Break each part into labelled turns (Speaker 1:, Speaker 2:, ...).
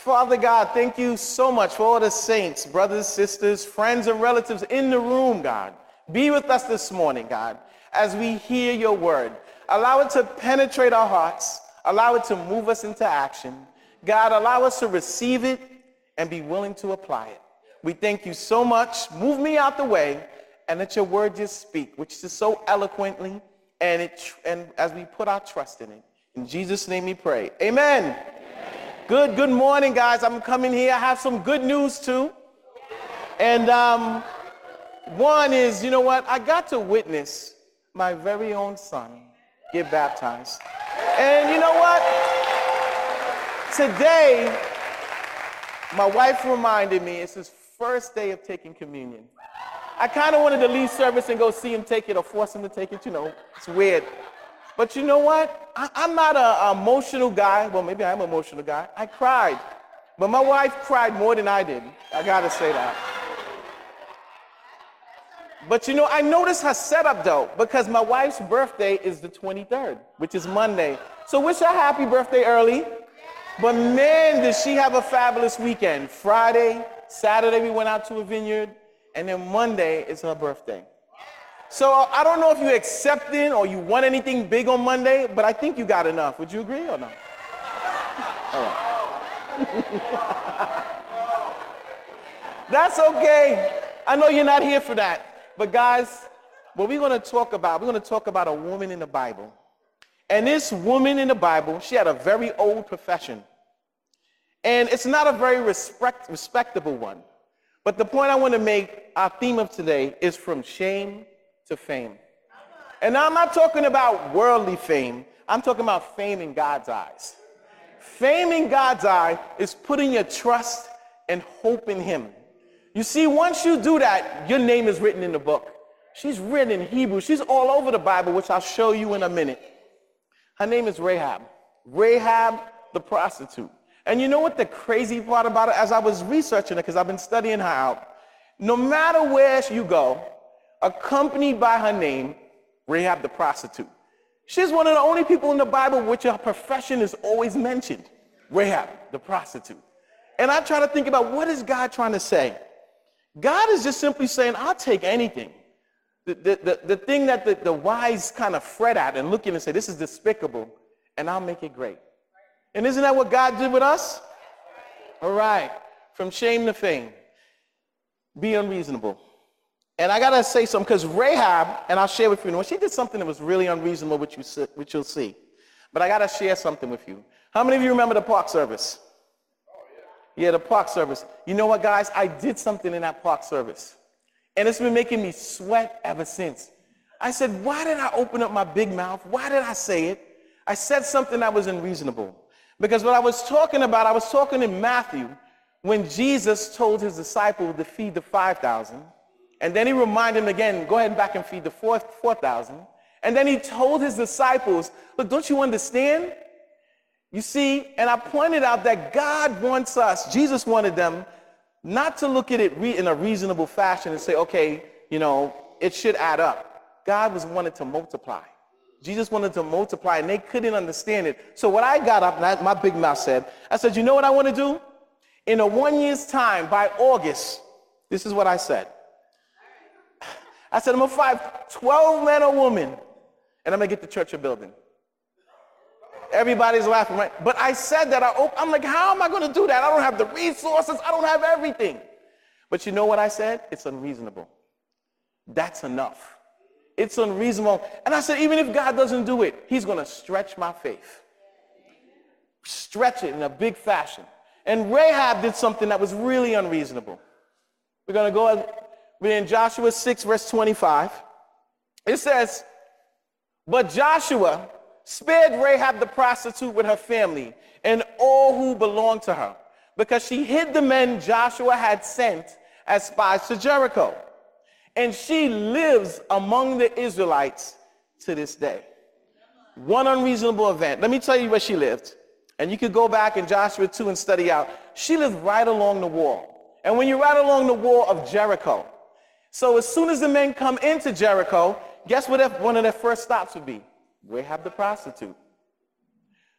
Speaker 1: Father God, thank you so much for all the saints, brothers, sisters, friends, and relatives in the room, God. Be with us this morning, God, as we hear your word. Allow it to penetrate our hearts. Allow it to move us into action. God, allow us to receive it and be willing to apply it. We thank you so much. Move me out the way and let your word just speak, which is so eloquently, and as we put our trust in it. In Jesus' name we pray. Amen. Good morning, guys. I'm coming here. I have some good news, too. And one is, you know what? I got to witness my very own son get baptized. And you know what? Today, my wife reminded me it's his first day of taking communion. I kind of wanted to leave service and go see him take it or force him to take it. You know, it's weird. But you know what? I'm not an emotional guy. Well, maybe I'm an emotional guy. I cried. But my wife cried more than I did. I got to say that. But you know, I noticed her setup, though, because my wife's birthday is the 23rd, which is Monday. So wish her happy birthday early. But man, did she have a fabulous weekend. Friday, Saturday, we went out to a vineyard. And then Monday is her birthday. So I don't know if you accepted or you want anything big on Monday, but I think you got enough. Would you agree or not? All right. That's okay. I know you're not here for that. But guys, what we're going to talk about a woman in the Bible. And this woman in the Bible, she had a very old profession. And it's not a very respectable one. But the point I want to make, our theme of today, is from shame to fame. And now I'm not talking about worldly fame. I'm talking about fame in God's eyes. Fame in God's eye is putting your trust and hope in him. You see, once you do that, your name is written in the book. She's written in Hebrew. She's all over the Bible, which I'll show you in a minute. Her name is Rahab. Rahab the prostitute. And you know what the crazy part about it, as I was researching it, because I've been studying her out, no matter where you go, accompanied by her name, Rahab the prostitute. She's one of the only people in the Bible which her profession is always mentioned, Rahab the prostitute. And I try to think about, what is God trying to say? God is just simply saying, I'll take anything. The thing that the wise kind of fret at and look at and say, this is despicable, and I'll make it great. And isn't that what God did with us? All right. From shame to fame. Be unreasonable. And I got to say something, because Rahab, and I'll share with you, she did something that was really unreasonable, which you'll see. But I got to share something with you. How many of you remember the park service? Yeah, the park service. You know what, guys? I did something in that park service. And it's been making me sweat ever since. I said, why did I open up my big mouth? Why did I say it? I said something that was unreasonable. Because what I was talking about, I was talking in Matthew when Jesus told his disciples to feed the 5,000. And then he reminded them again, go ahead and back and feed the 4,000. And then he told his disciples, look, don't you understand? You see, and I pointed out that God wants us, Jesus wanted them not to look at it in a reasonable fashion and say, okay, you know, it should add up. God wanted to multiply. Jesus wanted to multiply, and they couldn't understand it. So what I got up, and my big mouth said, I said, you know what I want to do? In a 1 year's time, by August, this is what I said. I said, I'm going to find 12 men or women, and I'm going to get the church a building. Everybody's laughing, right? But I said that, I'm like, how am I going to do that? I don't have the resources. I don't have everything. But you know what I said? It's unreasonable. That's enough. It's unreasonable. And I said, even if God doesn't do it, he's going to stretch my faith. Stretch it in a big fashion. And Rahab did something that was really unreasonable. We're going to go in Joshua 6, verse 25. It says, but Joshua spared Rahab the prostitute with her family and all who belonged to her, because she hid the men Joshua had sent as spies to Jericho. And she lives among the Israelites to this day. One unreasonable event. Let me tell you where she lived. And you could go back in Joshua 2 and study out. She lived right along the wall. And when you're right along the wall of Jericho, so as soon as the men come into Jericho, guess what one of their first stops would be? Rahab the prostitute.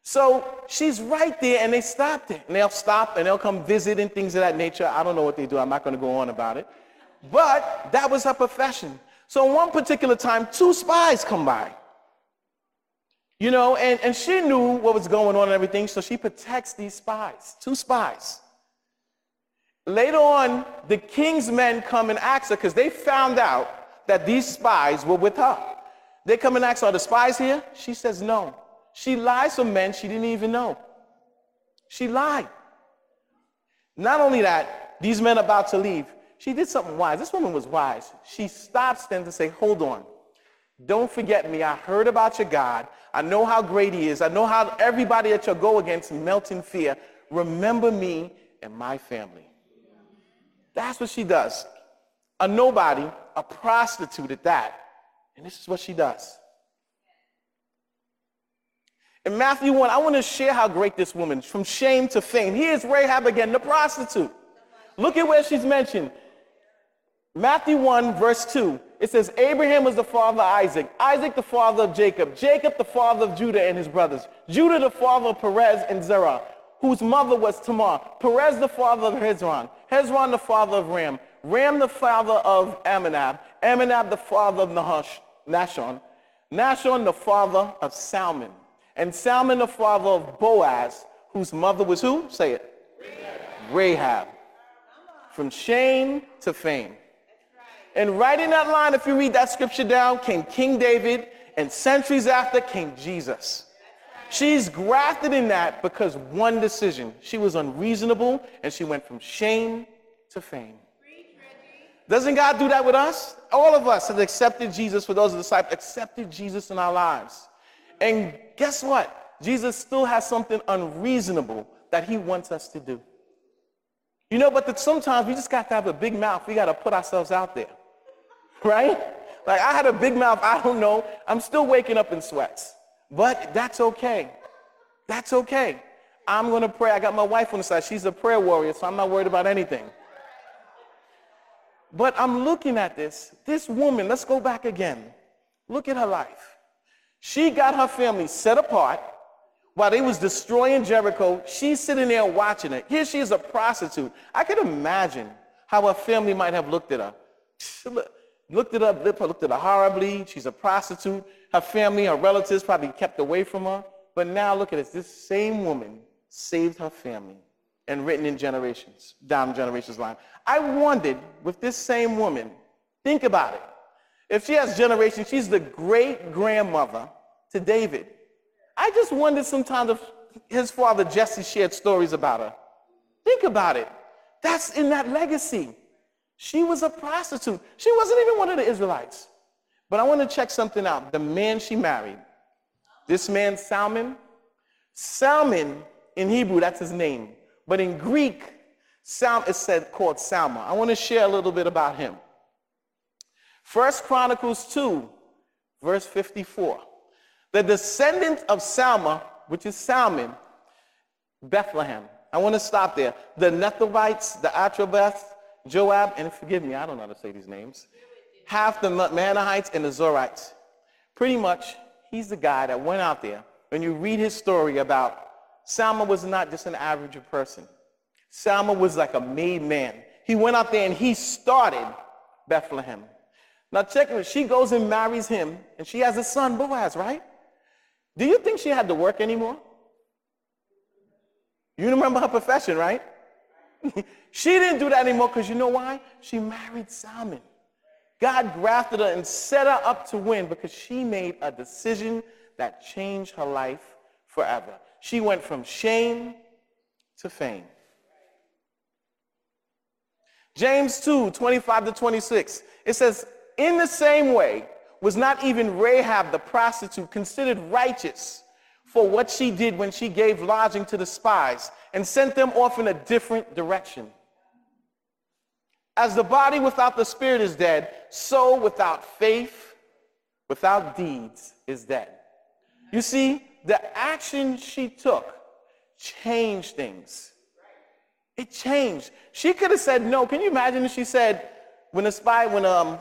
Speaker 1: So she's right there, and they stopped it. And they'll stop, and they'll come visit and things of that nature. I don't know what they do. I'm not going to go on about it. But that was her profession. So one particular time, 2 spies come by. You know, and she knew what was going on and everything, so she protects these spies, 2 spies. Later on, the king's men come and ask her, because they found out that these spies were with her. They come and ask her, are the spies here? She says no. She lies to men she didn't even know. She lied. Not only that, these men are about to leave. She did something wise. This woman was wise. She stops them to say, hold on. Don't forget me. I heard about your God. I know how great he is. I know how everybody that you'll go against melt in fear. Remember me and my family. That's what she does. A nobody, a prostitute at that. And this is what she does. In Matthew 1, I want to share how great this woman is, from shame to fame. Here's Rahab again, the prostitute. Look at where she's mentioned. Matthew 1, verse 2. It says, Abraham was the father of Isaac. Isaac the father of Jacob. Jacob the father of Judah and his brothers. Judah the father of Perez and Zerah, whose mother was Tamar. Perez the father of Hezron. Hezron the father of Ram. Ram the father of Amminadab. Amminadab the father of Nahshon. Nahshon the father of Salmon. And Salmon the father of Boaz, whose mother was who? Say it. Rahab. From shame to fame. And right in that line, if you read that scripture down, came King David, and centuries after came Jesus. She's grafted in that because one decision. She was unreasonable, and she went from shame to fame. Doesn't God do that with us? All of us have accepted Jesus. For those disciples, accepted Jesus in our lives. And guess what? Jesus still has something unreasonable that he wants us to do. You know, but sometimes we just got to have a big mouth. We got to put ourselves out there, right? Like I had a big mouth. I don't know. I'm still waking up in sweats, but that's okay. That's okay. I'm going to pray. I got my wife on the side. She's a prayer warrior, so I'm not worried about anything. But I'm looking at this woman. Let's go back again. Look at her life. She got her family set apart while they was destroying Jericho. She's sitting there watching it. Here she is, a prostitute. I could imagine how her family might have looked at her. Looked at her horribly. She's a prostitute. Her family, her relatives probably kept away from her. But now look at this. This same woman saved her family and written in generations, down generations line. I wondered with this same woman, think about it. If she has generations, she's the great-grandmother to David. I just wondered sometimes if his father Jesse shared stories about her. Think about it. That's in that legacy. She was a prostitute. She wasn't even one of the Israelites. But I want to check something out. The man she married, this man Salmon. Salmon, in Hebrew, that's his name. But in Greek, is called Salma. I want to share a little bit about him. 1 Chronicles 2, verse 54. The descendant of Salma, which is Salmon, Bethlehem. I want to stop there. The Nethovites, the Atrobeth, Joab, and forgive me, I don't know how to say these names. Half the Manahites and the Zorites. Pretty much, he's the guy that went out there. When you read his story about Salma was not just an average person. Salma was like a made man. He went out there and he started Bethlehem. Now check it. She goes and marries him, and she has a son, Boaz, right? Do you think she had to work anymore? You remember her profession, right? She didn't do that anymore because you know why? She married Salmon. God grafted her and set her up to win because she made a decision that changed her life forever. She went from shame to fame. James 2, 25 to 26. It says, in the same way, was not even Rahab the prostitute considered righteous for what she did when she gave lodging to the spies and sent them off in a different direction? As the body without the spirit is dead, so without faith, without deeds is dead. You see, the action she took changed things. It changed. She could have said no. Can you imagine if she said, when the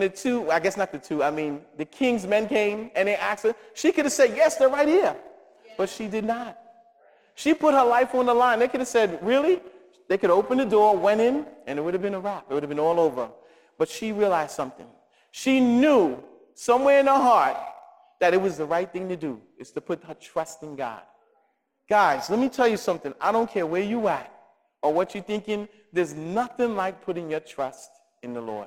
Speaker 1: king's men came and they asked her, she could have said, yes, they're right here. But she did not. She put her life on the line. They could have said, really? They could open the door, went in, and it would have been a wrap. It would have been all over. But she realized something. She knew somewhere in her heart that it was the right thing to do, is to put her trust in God. Guys, let me tell you something. I don't care where you at or what you're thinking. There's nothing like putting your trust in the Lord.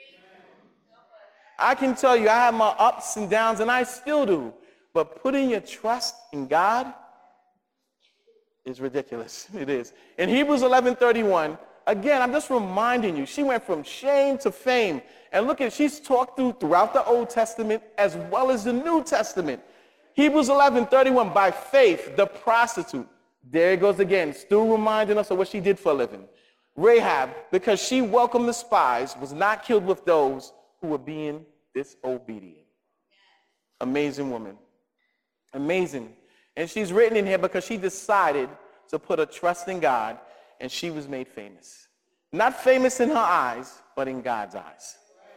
Speaker 1: I can tell you, I have my ups and downs, and I still do. But putting your trust in God is ridiculous. It is. In Hebrews 11:31, again, I'm just reminding you, she went from shame to fame. And look at, she's talked throughout the Old Testament as well as the New Testament. Hebrews 11:31, by faith, the prostitute, there it goes again, still reminding us of what she did for a living. Rahab, because she welcomed the spies, was not killed with those who were being disobedient. Amazing woman. Amazing. And she's written in here because she decided to put her trust in God, and she was made famous. Not famous in her eyes, but in God's eyes.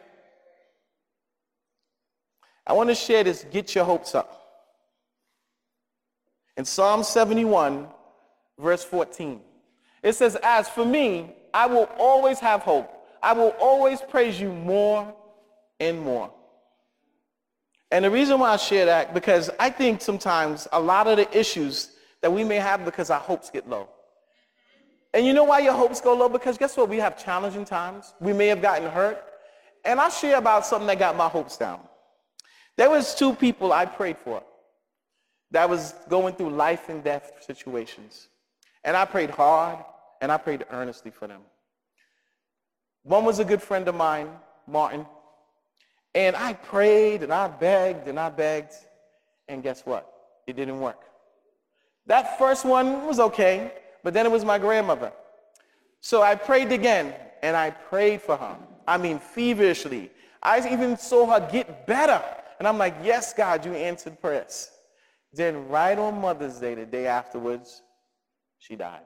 Speaker 1: I want to share this, get your hopes up. In Psalm 71, verse 14, it says, as for me, I will always have hope. I will always praise you more and more. And the reason why I share that, because I think sometimes a lot of the issues that we may have because our hopes get low. And you know why your hopes go low? Because guess what? We have challenging times. We may have gotten hurt. And I'll share about something that got my hopes down. There was two people I prayed for that was going through life and death situations. And I prayed hard, and I prayed earnestly for them. One was a good friend of mine, Martin. And I prayed, and I begged, and guess what? It didn't work. That first one was okay, but then it was my grandmother. So I prayed again, and I prayed for her. I mean, feverishly. I even saw her get better. And I'm like, yes, God, you answered prayers. Then right on Mother's Day, the day afterwards, she died.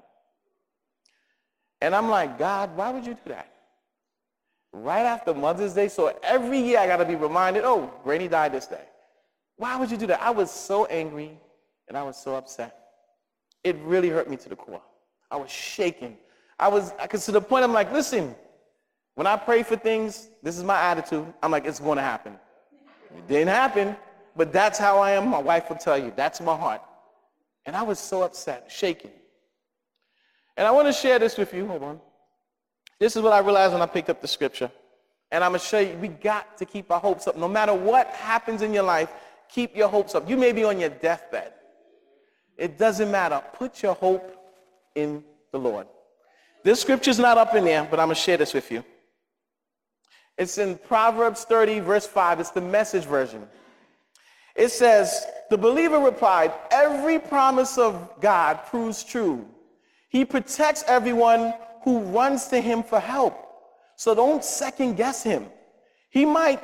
Speaker 1: And I'm like, God, why would you do that? Right after Mother's Day, so every year I got to be reminded, oh, Granny died this day. Why would you do that? I was so angry, and I was so upset. It really hurt me to the core. I was shaking. Because to the point I'm like, listen, when I pray for things, this is my attitude. I'm like, it's going to happen. It didn't happen, but that's how I am. My wife will tell you. That's my heart. And I was so upset, shaking. And I want to share this with you. Hold on. This is what I realized when I picked up the scripture. And I'm going to show you, we got to keep our hopes up. No matter what happens in your life, keep your hopes up. You may be on your deathbed. It doesn't matter. Put your hope in the Lord. This scripture's not up in there, but I'm going to share this with you. It's in Proverbs 30, verse 5. It's the Message version. It says, the believer replied, every promise of God proves true. He protects everyone who runs to him for help. So don't second guess him. He might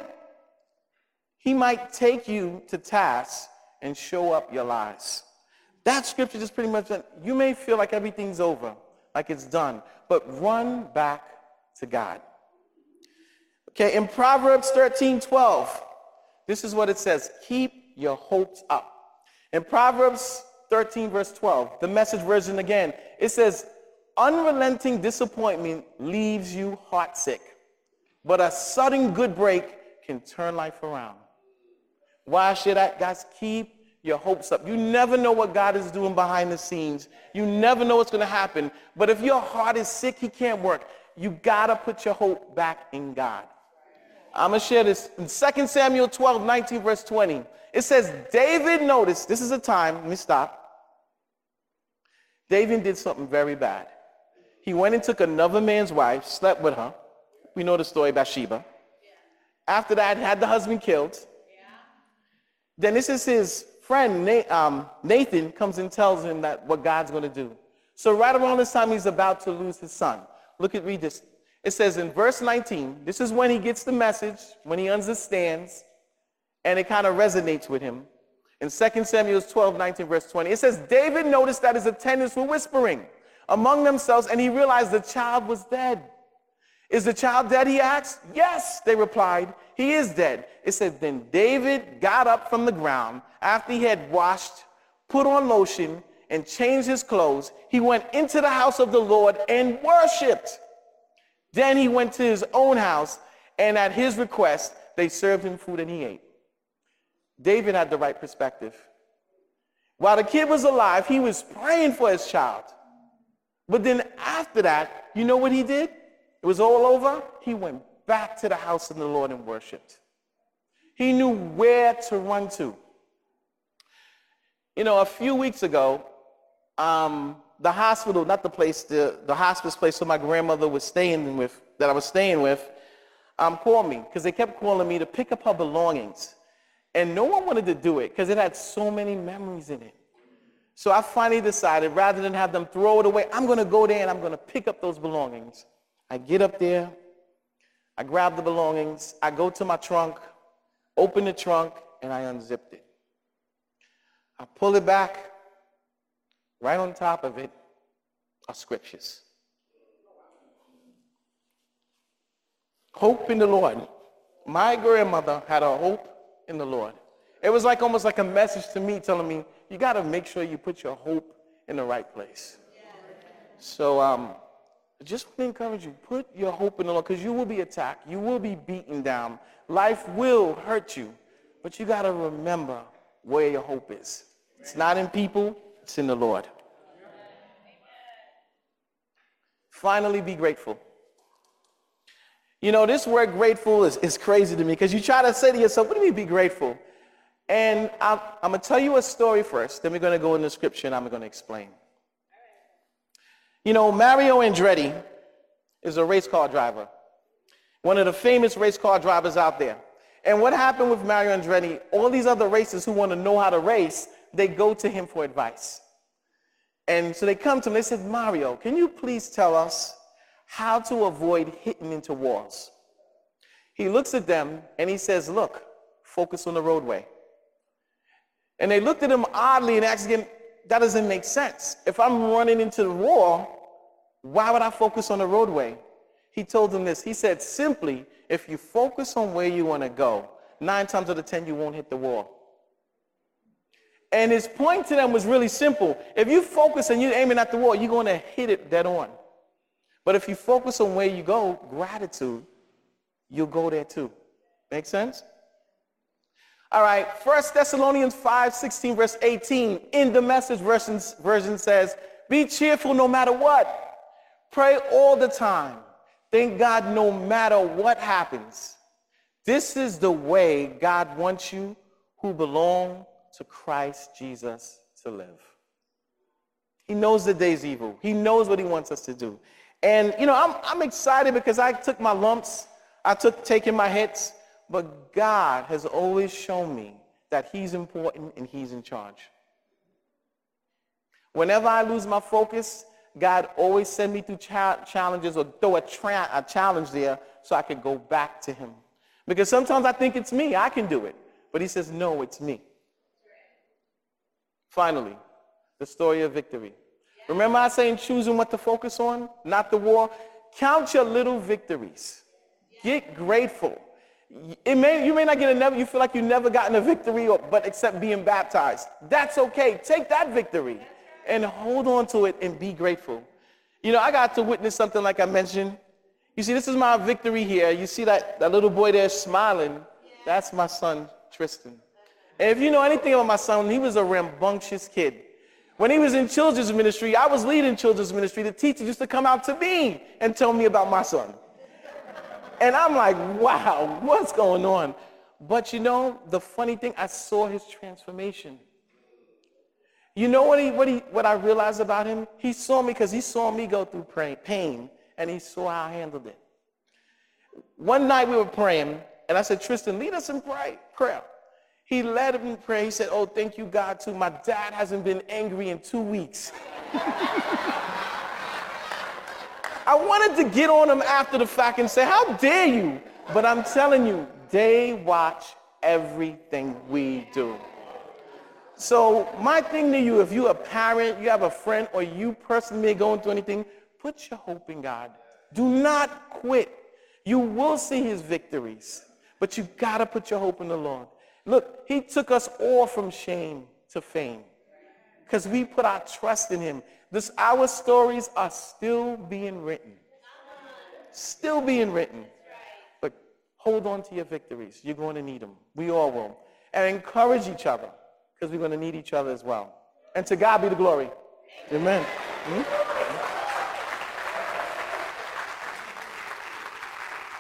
Speaker 1: take you to task and show up your lies. That scripture just pretty much, you may feel like everything's over, like it's done, but run back to God. Okay, in Proverbs 13:12, this is what it says, keep your hopes up. In Proverbs 13, verse 12, the Message version again, it says, unrelenting disappointment leaves you heartsick, but a sudden good break can turn life around. Why should I? Guys, keep your hopes up. You never know what God is doing behind the scenes. You never know what's going to happen. But if your heart is sick, he can't work. You got to put your hope back in God. I'm going to share this. In 2 Samuel 12, 19, verse 20, it says, David noticed, this is a time, let me stop. David did something very bad. He went and took another man's wife, slept with her. We know the story about Bathsheba. After that, had the husband killed. Then this is his friend, Nathan, comes and tells him that what God's going to do. So right around this time, he's about to lose his son. Read this. It says in verse 19, this is when he gets the message, when he understands, and it kind of resonates with him. In 2 Samuel 12, 19, verse 20, it says, David noticed that his attendants were whispering among themselves, and he realized the child was dead. Is the child dead, he asked? Yes, they replied. He is dead. It said, then David got up from the ground after he had washed put on lotion, and changed his clothes. He went into the house of the Lord and worshiped. Then he went to his own house, and at his request, they served him food and he ate. David had the right perspective. While the kid was alive, he was praying for his child. But then after that, you know what he did? It was all over. He went back to the house of the Lord and worshiped. He knew where to run to. You know, a few weeks ago, the hospital, not the place, the hospice place where my grandmother was staying with, that I was staying with, called me because they kept calling me to pick up her belongings. And no one wanted to do it because it had so many memories in it. So I finally decided, rather than have them throw it away, I'm going to go there and I'm going to pick up those belongings. I get up there, I grab the belongings, I go to my trunk, open the trunk, and I unzipped it. I pull it back. Right on top of it are scriptures. Hope in the Lord. My grandmother had a hope in the Lord. It was like almost like a message to me telling me, you got to make sure you put your hope in the right place. So I just want to encourage you, put your hope in the Lord, because you will be attacked. You will be beaten down. Life will hurt you. But you got to remember where your hope is. It's not in people. It's in the Lord. Finally, be grateful. You know, this word grateful is crazy to me because you try to say to yourself, what do you mean be grateful? And I'm going to tell you a story first. Then we're going to go into scripture and I'm going to explain. You know, Mario Andretti is a race car driver. One of the famous race car drivers out there. And what happened with Mario Andretti, all these other racers who want to know how to race, they go to him for advice. And so they come to him, they said, Mario, can you please tell us how to avoid hitting into walls? He looks at them and he says, look, focus on the roadway. And they looked at him oddly and asked him, that doesn't make sense. If I'm running into the wall, why would I focus on the roadway? He told them this. He said, simply, if you focus on where you want to go, 9 times out of 10, you won't hit the wall. And his point to them was really simple. If you focus and you're aiming at the wall, you're going to hit it dead on. But if you focus on where you go, gratitude, you'll go there too. Make sense? All right, 1 Thessalonians 5:16, verse 18, in the Message version says, be cheerful no matter what. Pray all the time. Thank God no matter what happens. This is the way God wants you who belong to Christ Jesus to live. He knows the day's evil. He knows what he wants us to do. And, you know, I'm excited because I took my lumps. I taking my hits. But God has always shown me that he's important and he's in charge. Whenever I lose my focus, God always send me through challenges or throw a challenge there so I can go back to him. Because sometimes I think it's me. I can do it. But he says, no, it's me. Finally, the story of victory. Remember I saying choosing what to focus on, not the war? Count your little victories. Get grateful. You may not get you feel like you've never gotten a victory, but except being baptized. That's okay. Take that victory and hold on to it and be grateful. You know, I got to witness something like I mentioned. You see, this is my victory here. You see that little boy there smiling? That's my son, Tristan. And if you know anything about my son, he was a rambunctious kid. When he was in children's ministry, I was leading children's ministry. The teachers used to come out to me and tell me about my son. And I'm like, wow, what's going on? But you know, the funny thing, I saw his transformation. You know what I realized about him? He saw me because he saw me go through pain, and he saw how I handled it. One night we were praying, and I said, Tristan, lead us in prayer. He led him in prayer. He said, oh, thank you, God, too. My dad hasn't been angry in 2 weeks. I wanted to get on him after the fact and say, how dare you? But I'm telling you, they watch everything we do. So my thing to you, if you're a parent, you have a friend, or you personally going through anything, put your hope in God. Do not quit. You will see his victories, but you got to put your hope in the Lord. Look, he took us all from shame to fame. because we put our trust in him. Our stories are still being written. Still being written. But hold on to your victories. You're going to need them. We all will. And encourage each other, because we're going to need each other as well. And to God be the glory. Amen.